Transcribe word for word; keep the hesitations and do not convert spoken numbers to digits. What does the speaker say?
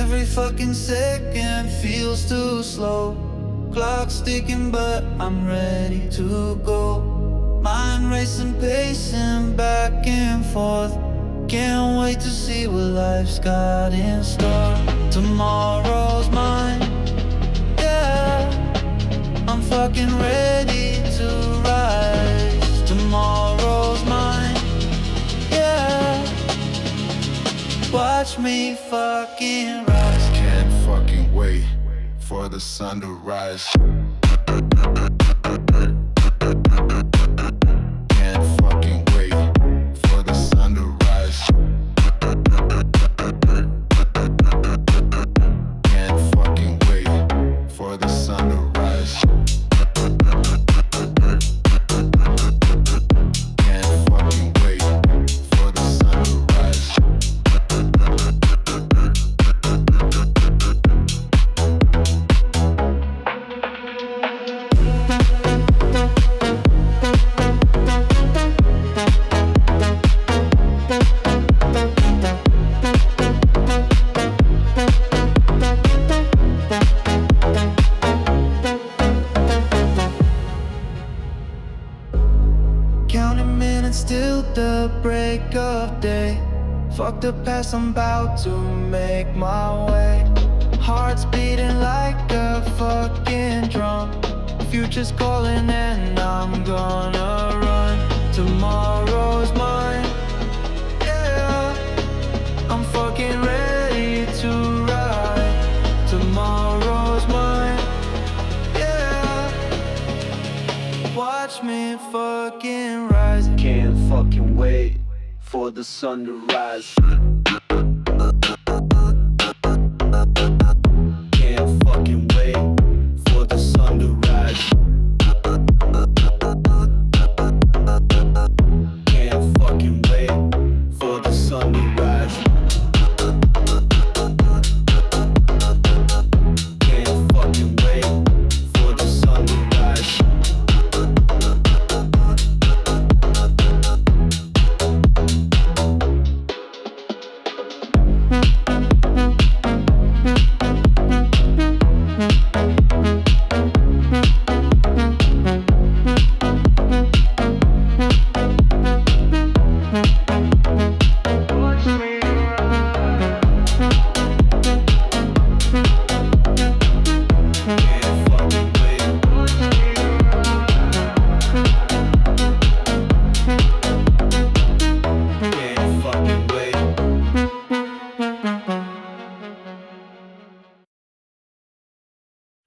Every fucking second feels too slow. Clock's ticking but I'm ready to go. Mind racing, pacing back and forth. Can't wait to see what life's got in store. Tomorrow's mine, yeah. I'm fucking ready to rise. Tomorrow's mine, yeah. Watch me fucking rise. Can't fucking wait for the sun to rise. Can't fucking wait for the sun to rise. Can't fucking wait for the sun to rise. Can't fucking wait for the sun to rise. Counting minutes till the break of day. Fuck the past, I'm about to make my way. Heart's beating like a fucking drum. Future's calling and I'm gonna run. Tomorrow's mine, yeah. I'm fucking ready to ride. Tomorrow's mine, yeah. Watch me fucking rise. Can't fucking wait for the sun to rise.